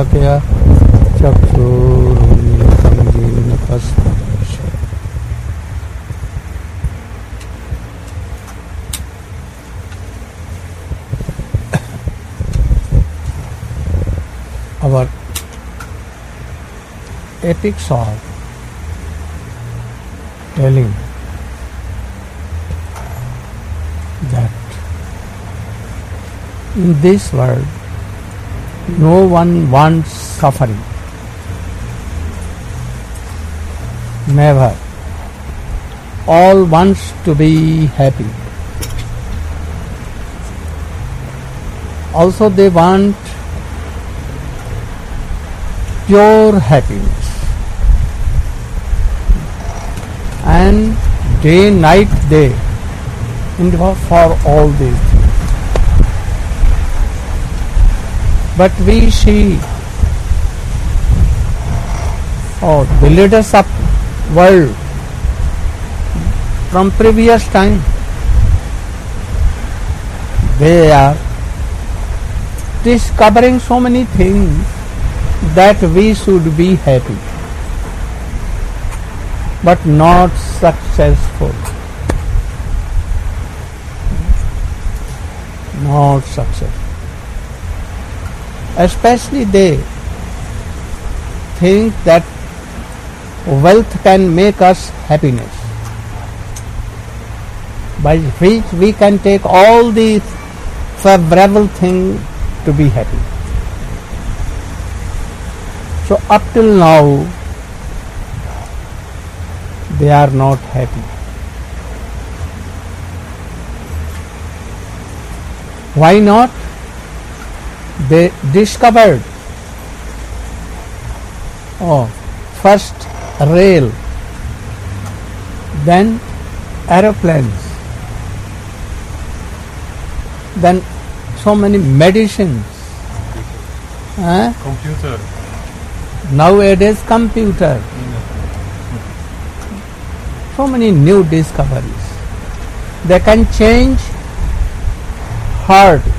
Yasya Chakshurunmitam Jena Tasmai. Our epics are telling that in this world no one wants suffering. Never. All wants to be happy. Also they want pure happiness. And day, night, they endeavor for all these things. But we see, the leaders of world from previous time, they are discovering so many things that we should be happy, but not successful. Not successful. Especially they think that wealth can make us happiness, by which we can take all the favorable things to be happy. So up till now, they are not happy. Why not? They discovered first rail, then aeroplanes, then so many medicines, computer. Nowadays computer, so many new discoveries. They can change heart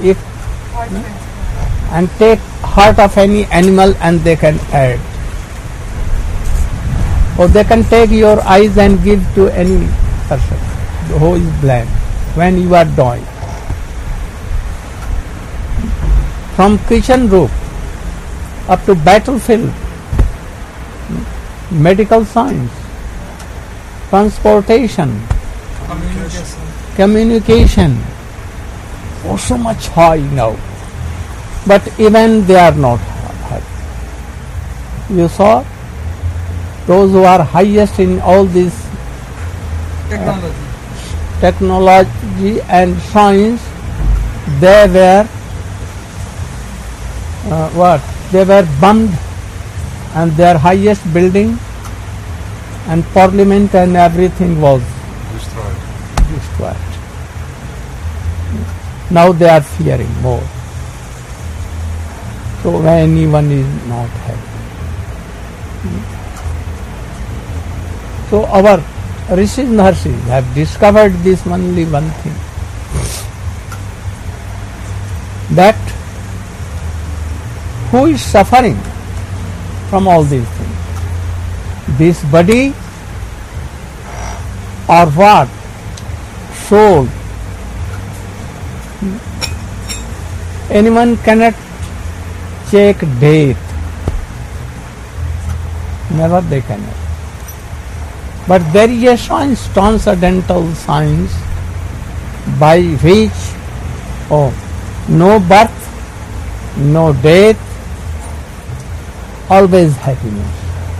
and take heart of any animal and they can add. Or they can take your eyes and give to any person who is blind when you are dying. From kitchen roof up to battlefield, medical science, transportation, communication, so much high now. But even they are not high. You saw those who are highest in all this technology and science, they were They were bombed, and their highest building and parliament and everything was destroyed. Now they are fearing more. So anyone is not happy. So our Rishis Maharshis have discovered this only one thing, that who is suffering from all these things? This body or what? Soul. Anyone cannot check death. Never they cannot. But there is a science, transcendental science, by which no birth, no death, always happiness.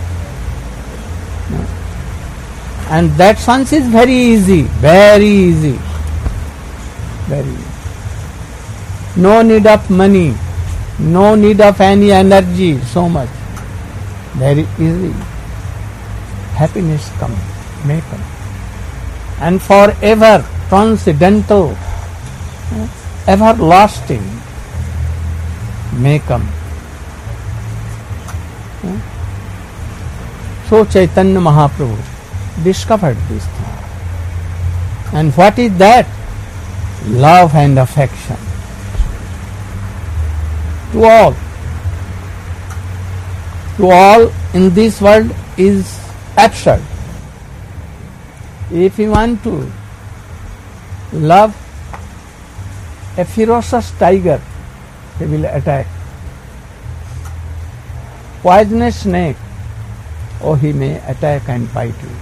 And that science is very easy, very easy, very easy. No need of money, no need of any energy, so much. Very easy. Happiness come, may come. And forever, transcendental, everlasting, may come. So Chaitanya Mahaprabhu discovered this thing. And what is that? Love and affection to all. to all in this world is absurd. If you want to love a ferocious tiger, he will attack. Poisonous snake, oh, he may attack and bite you.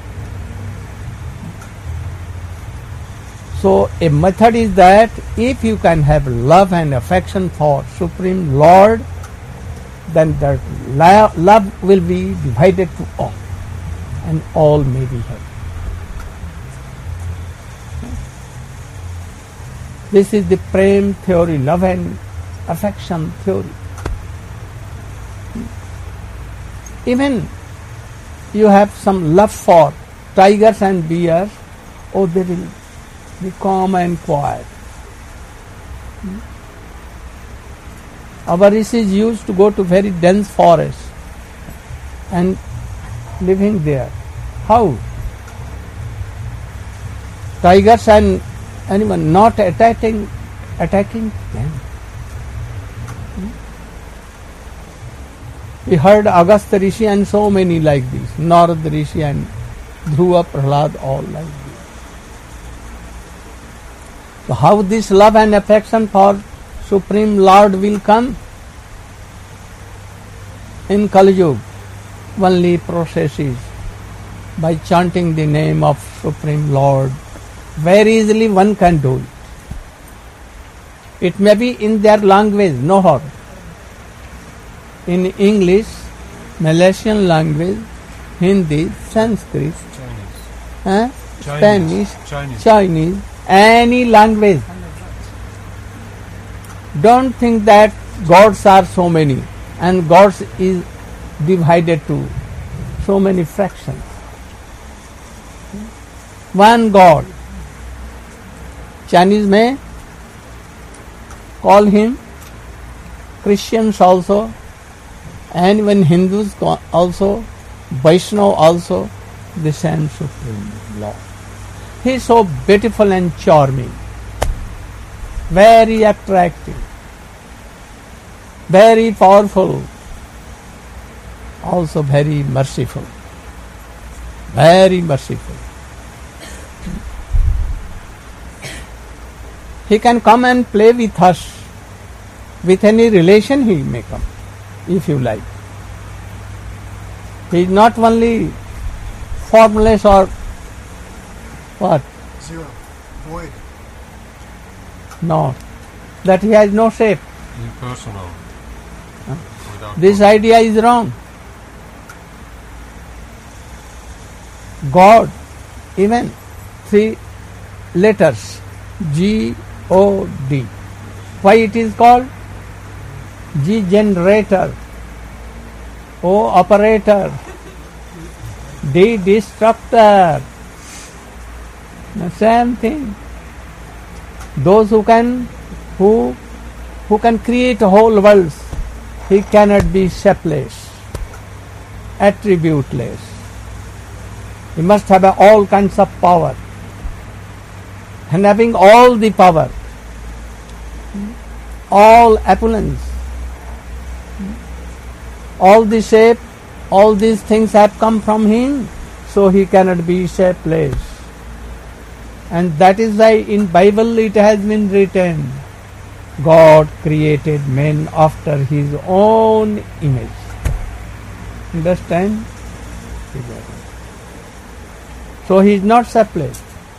So a method is that if you can have love and affection for Supreme Lord, then that love will be divided to all, and all may be happy. This is the Prem theory, love and affection theory. Even you have some love for tigers and bears, oh, they will be calm and quiet. Our rishis used to go to very dense forests and living there. How? Tigers and anyone not attacking them. We heard Agastya Rishi and so many like this, Narad Rishi and Dhruva Prahlad, all like this. So how this love and affection for Supreme Lord will come? In Kali Yuga, only process is by chanting the name of Supreme Lord. Very easily one can do it. It may be in their language, no harm. In English, Malaysian language, Hindi, Sanskrit, Spanish, Chinese, any language. Don't think that gods are so many and gods is divided to so many fractions. One God. Chinese may call him, Christians also, and even Hindus also, Vaishnava also, the same Supreme Lord. He is so beautiful and charming, very attractive, very powerful, also very merciful, very merciful. He can come and play with us. With any relation he may come, if you like. He is not only formless or what? Zero. Void. No. That he has no shape. Impersonal. This idea is wrong. God, even 3 letters, G-O-D. Why it is called? G generator, O operator, D destructor. The same thing. Those who can create whole worlds, he cannot be shapeless, attributeless. He must have all kinds of power. And having all the power, all opulence, all the shape, all these things have come from him, so he cannot be shapeless. And that is why in Bible it has been written, God created man after his own image. Understand? So he is not shapeless.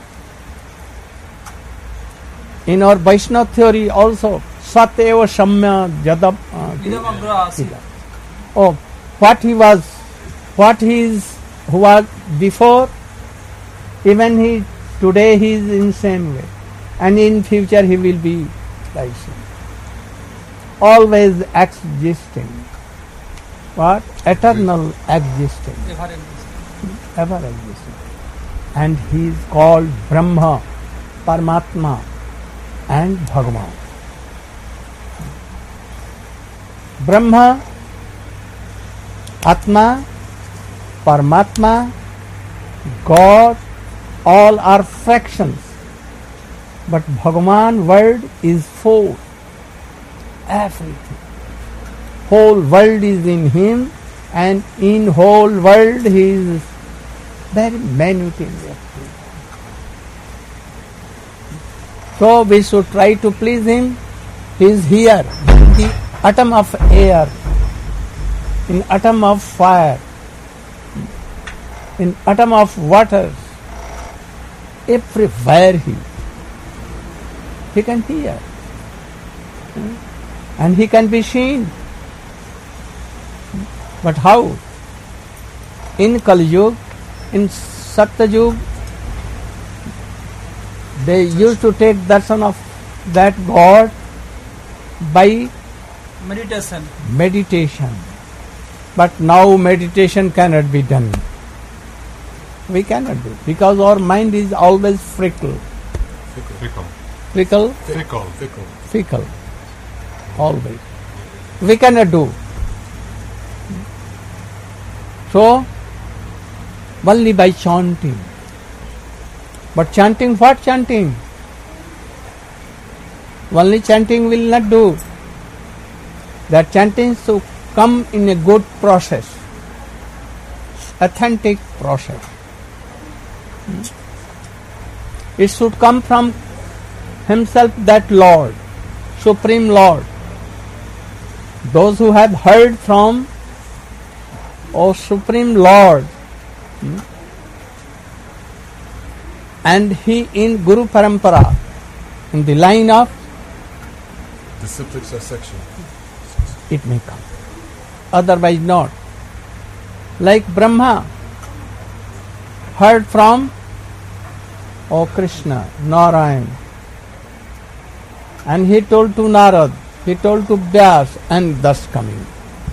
In our Vaishnava theory also, Sat eva Shamya Jadab. Oh, what he was, who was before, even today he is in same way, and in future he will be like so. Always existing. What? Eternal existing. Ever existing. And he is called Brahma, Paramatma, and Bhagavan. Brahma, Atma, Paramatma, God, all are fractions. But Bhagavan word is full. Everything. Whole world is in him, and in whole world he is very minute in their view. So we should try to please him. He is here in the atom of air, in atom of fire, in atom of water, everywhere he can hear, and he can be seen. But how? In Kali Yuga, in Satya Yuga, they used to take darshan of that God by meditation. But now meditation cannot be done. We cannot do, because our mind is always fickle, always. We cannot do. So, only by chanting. But chanting, what chanting? Only chanting will not do. That chanting should come in a good process, authentic process. It should come from himself, that Lord, Supreme Lord. Those who have heard from Supreme Lord, and he in Guru Parampara, in the line of disciplic succession, it may come. Otherwise not. Like Brahma heard from Krishna, Narayan, and he told to Narad, he told to Vyas, and thus coming.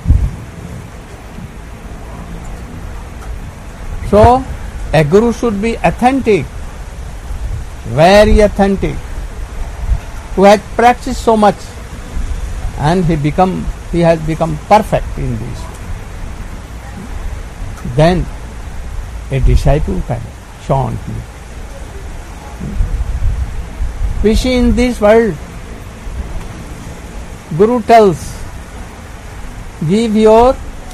So, a guru should be authentic, very authentic, who has practiced so much, and he has become perfect in this. Then a disciple can chant. We see in this world, Guru tells, give your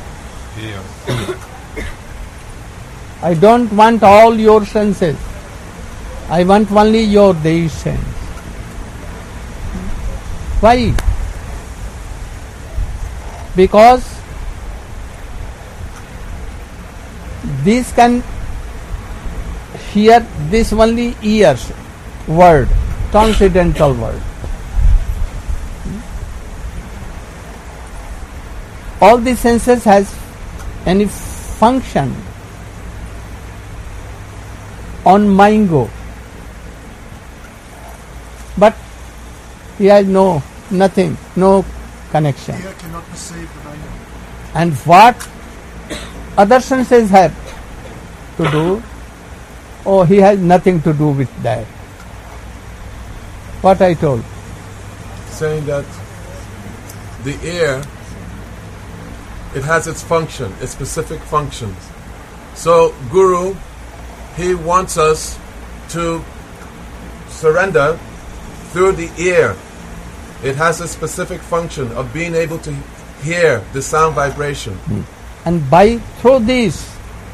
I don't want all your senses. I want only your these sense. Why? Because this can hear this only ears word, transcendental word. All the senses has any function on mango, but he has nothing, no connection. Ear cannot perceive the mango. And what other senses have to do? Oh, he has nothing to do with that. What I told. saying that the ear, it has its function, its specific functions. So Guru, he wants us to surrender through the ear. It has a specific function of being able to hear the sound vibration. And through this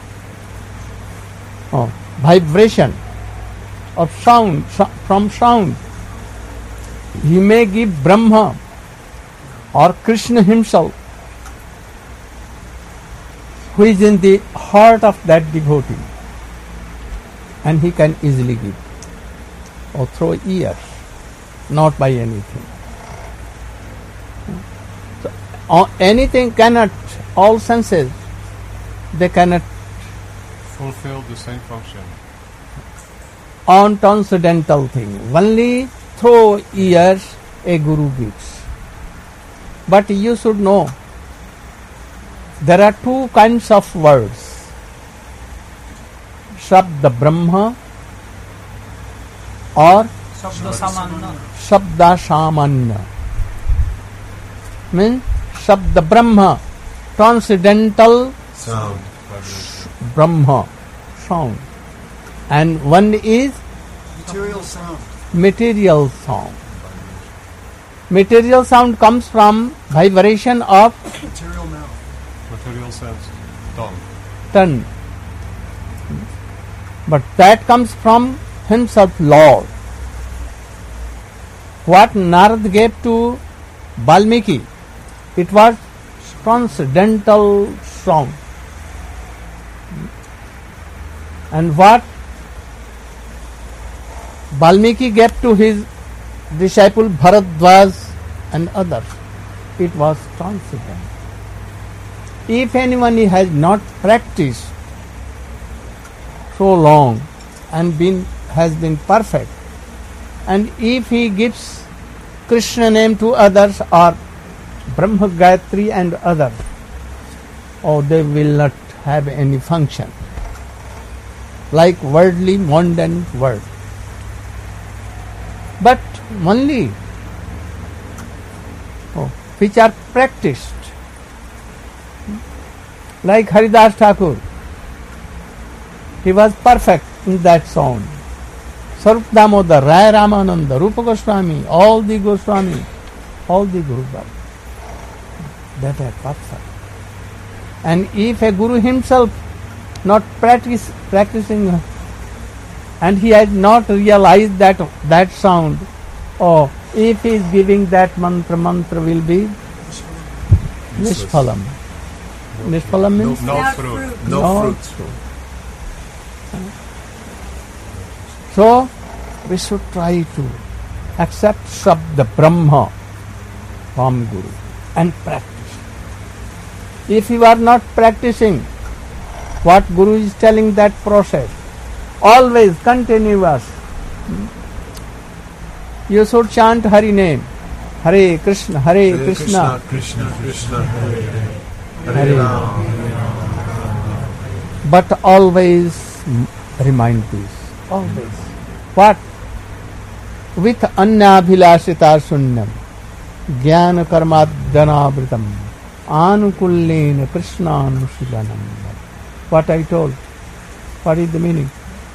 vibration of sound, from sound, he may give Brahma or Krishna himself, who is in the heart of that devotee, and he can easily give, or through ears, not by anything. So, anything cannot, all senses, they cannot fulfill the same function. On transcendental thing. Only through ears a guru gives. But you should know, there are two kinds of words. Shabda Brahma or Shabda Samanya. Means Shabda Brahma, transcendental Sound. Brahma, sound. And one is Material sound. material sound. Material sound comes from vibration of Material mouth. material sense, tongue. tongue. But that comes from himself, Lord. What Narad gave to Valmiki, it was transcendental sound. And what Valmiki gave to his disciple Bharadwaj and others, it was transcendental. If anyone has not practiced so long and has been perfect, and if he gives Krishna name to others or Brahma Gayatri and others, they will not have any function, like worldly, mundane world. But only which are practiced, like Haridas Thakur, he was perfect in that sound. Sarup Damodar, Raya Ramananda, Rupa Goswami, all the Goswami, all the Guru Baba, that are perfect. And if a Guru himself not practicing, and he has not realized that sound, if he is giving that mantra will be Nishphalam. Nishphalam means No fruit. No fruit. So we should try to accept Shabda Brahma from Guru and practice. If you are not practicing what Guru is telling, that process, always continuous, you should chant Hari name, Hare Krishna, Hare Krishna, Krishna Krishna, Hare Hare, Hare Rama. But always remind this. Always. What? With annabhilashita sunyam, jnana karmadhanavritam, anukullena krishnanushilanam. What I told? What is the meaning?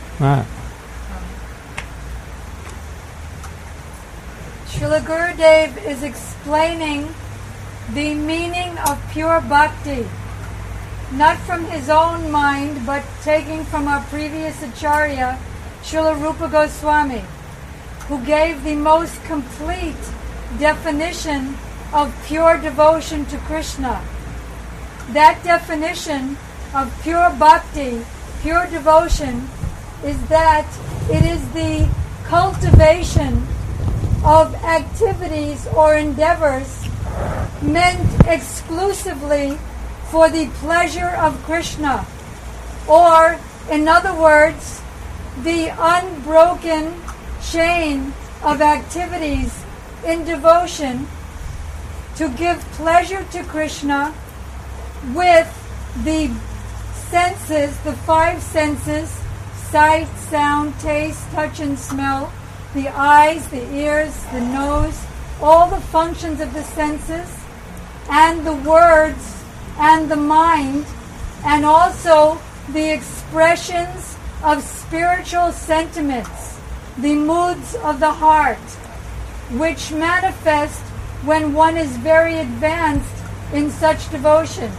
Srila Gurudev is explaining the meaning of pure bhakti, not from his own mind, but taking from our previous Acharya, Srila Rupa Goswami, who gave the most complete definition of pure devotion to Krishna. That definition of pure bhakti, pure devotion, is that it is the cultivation of activities or endeavors meant exclusively for the pleasure of Krishna, or, in other words, the unbroken chain of activities in devotion to give pleasure to Krishna with the senses, the five senses, sight, sound, taste, touch, and smell, the eyes, the ears, the nose, all the functions of the senses, and the words, and the mind, and also the expressions of spiritual sentiments, the moods of the heart, which manifest when one is very advanced in such devotion.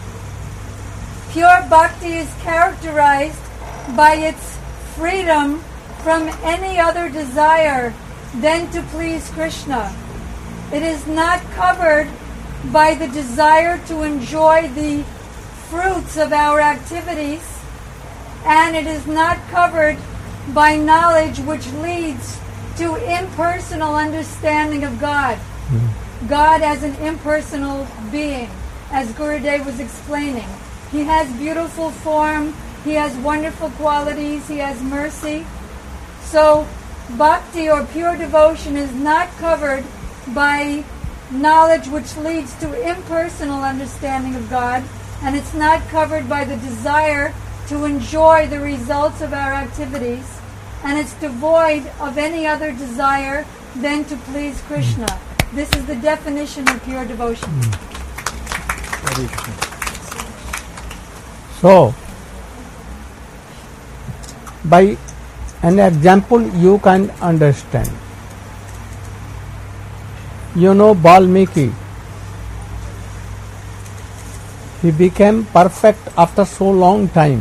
Pure bhakti is characterized by its freedom from any other desire than to please Krishna. It is not covered by the desire to enjoy the fruits of our activities, and it is not covered by knowledge which leads to impersonal understanding of God. God as an impersonal being, as Gurudev was explaining. He has beautiful form, he has wonderful qualities, he has mercy. So bhakti or pure devotion is not covered by knowledge which leads to impersonal understanding of God, and it's not covered by the desire to enjoy the results of our activities, and it's devoid of any other desire than to please Krishna. This is the definition of pure devotion. So, by an example you can understand. You know Valmiki. He he became perfect after so long time.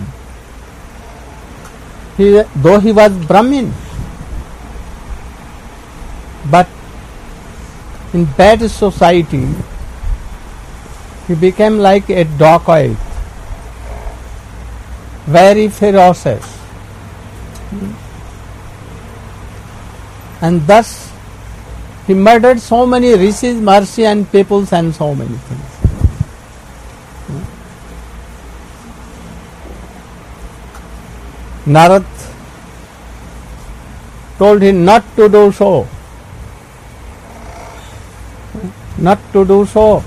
Though he was Brahmin, but in bad society, he became like a dacoit, very ferocious. And thus he murdered so many rishis, Maharishi and peoples and so many things. Narad told him not to do so. Not to do so.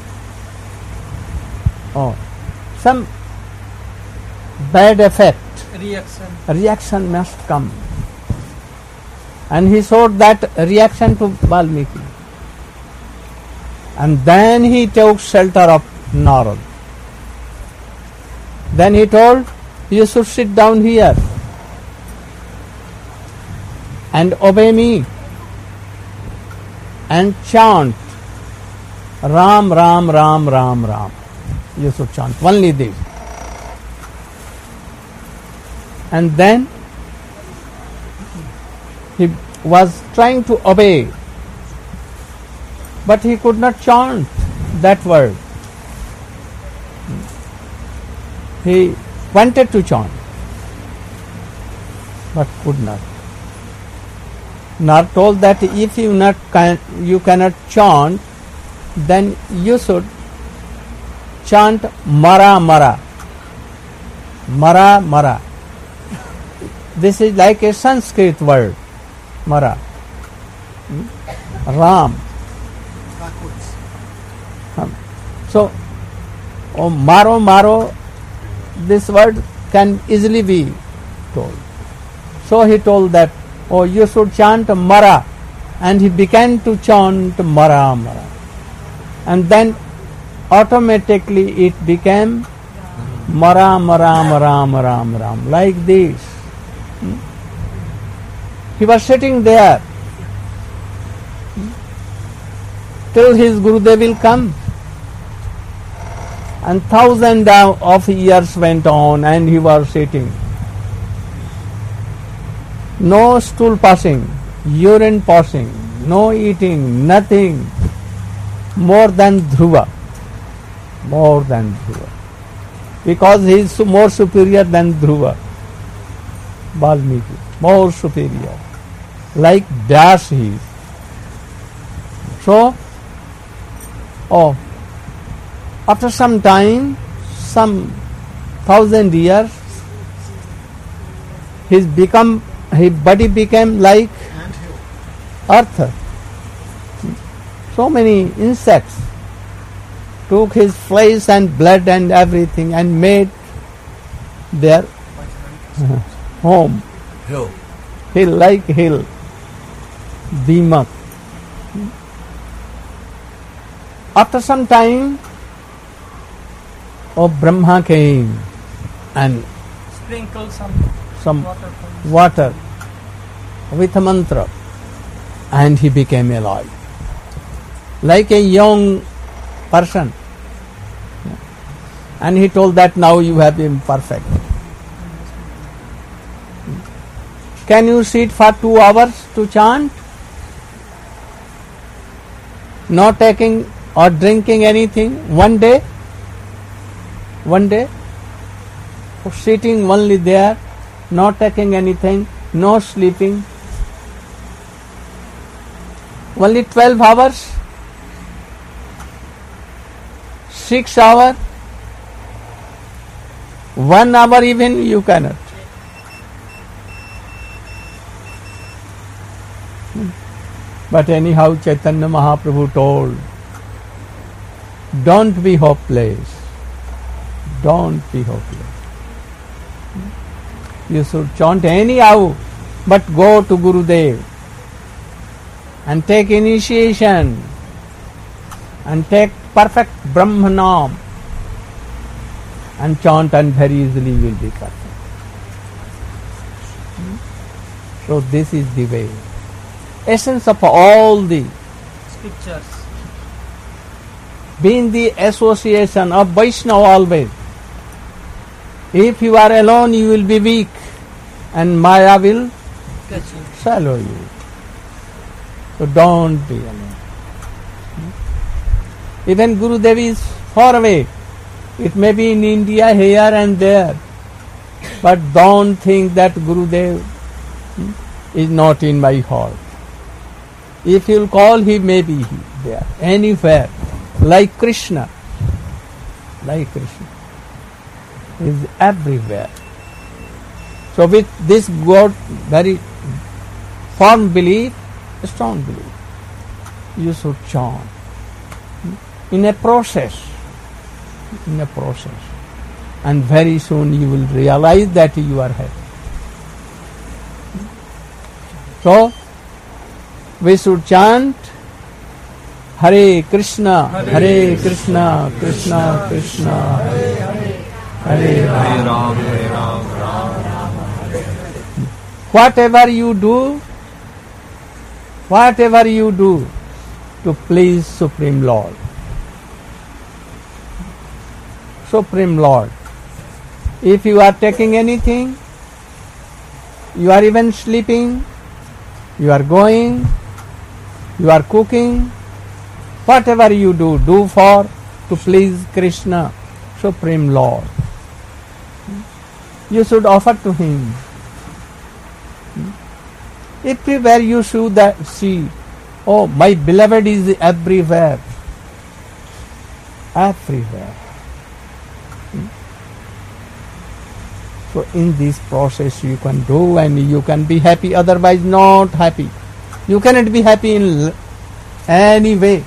Oh, some bad effect, reaction must come. And he showed that reaction to Valmiki. And then he took shelter of Narad. Then he told, you should sit down here and obey me and chant Ram, Ram, Ram, Ram, Ram. You should chant only this. And then he was trying to obey, but he could not chant that word. He wanted to chant, but could not. Nar told that if you cannot chant, then you should chant Mara Mara. Mara Mara. This is like a Sanskrit word, Mara. Ram. Backwards. So, Maro Maro, this word can easily be told. So he told that, you should chant Mara. And he began to chant Mara Mara. And then automatically it became Mara Mara Mara Mara Mara, like this. He was sitting there till his Gurudev will come. And thousands of years went on and he was sitting. No stool passing, urine passing, no eating, nothing. More than Dhruva. More than Dhruva. Because he is more superior than Dhruva. Valmiki. More superior. Like Vyas he is. So, after some time, some 1,000 years, his body became like earth. So many insects took his flesh and blood and everything and made their home. Hill. Hill. Dimak. After some time, Brahma came and sprinkle some water with a mantra, and he became alive like a young person. And he told that now you have been perfect. Can you sit for 2 hours to chant? Not taking or drinking anything one day? Sitting only there, not taking anything, no sleeping. Only 12 hours? 6 hours? 1 hour even you cannot. But anyhow, Chaitanya Mahaprabhu told, don't be hopeless. Don't be hopeless. You should chant anyhow, but go to Gurudev and take initiation and take perfect Brahmanam and chant, and very easily will be perfect. So this is the way. Essence of all the scriptures. Be in the association of Vaishnava always. If you are alone, you will be weak, and Maya will swallow you. So don't be alone. Even Gurudev is far away. It may be in India, here and there. But don't think that Gurudev is not in my heart. If you will call, he may be there, anywhere. Like Krishna. Like Krishna. He is everywhere. So with this God, very firm belief, strong belief, you should chant. In a process. And very soon you will realize that you are happy. So, we should chant Hare Krishna, Hare Krishna, Krishna Krishna, Hare Hare, Hare Ram, Hare Ram, Ram Ram, Hare Hare. Whatever you do to please Supreme Lord. Supreme Lord. If you are taking anything, you are even sleeping, you are going, you are cooking, whatever you do for to please Krishna, Supreme Lord. You should offer to Him. Everywhere you should see, oh, my beloved is everywhere. Everywhere. So in this process you can do and you can be happy, otherwise not happy. You cannot be happy in any way.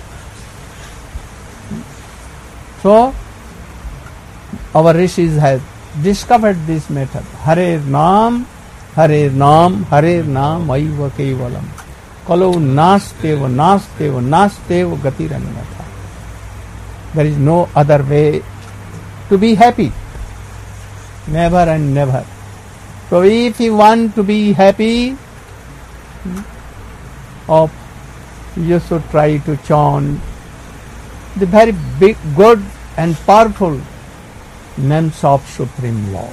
So our rishis have discovered this method. Hare Nam, Hare Nam, Hare Nam, Aiva Kevalam. Kalau nastev, nastev, nastev gatiranyatha. There is no other way to be happy. Never and never. So if you want to be happy, you should try to chant the very big, good and powerful names of Supreme Lord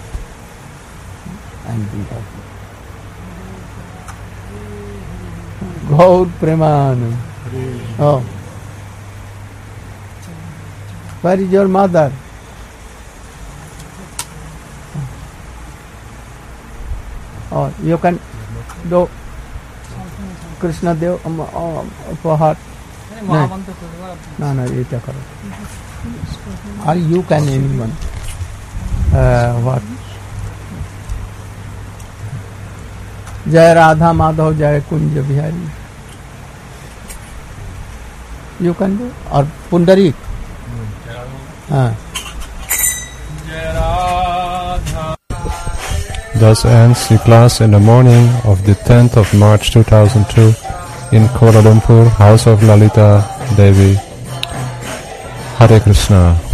and be happy. Gaur Premanand. Oh. Where is your mother? Oh, you can do Krishna Dev for heart. No, it or you can anyone. What? Jai Radha Madhav Jai Kunja Bihari. You can do or Pundarik. Thus ends the class in the morning of the 10th of March 2002 in Kuala Lumpur, House of Lalita Devi. Hare Krishna.